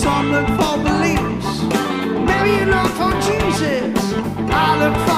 Some look for beliefs. Maybe you look for Jesus. I look for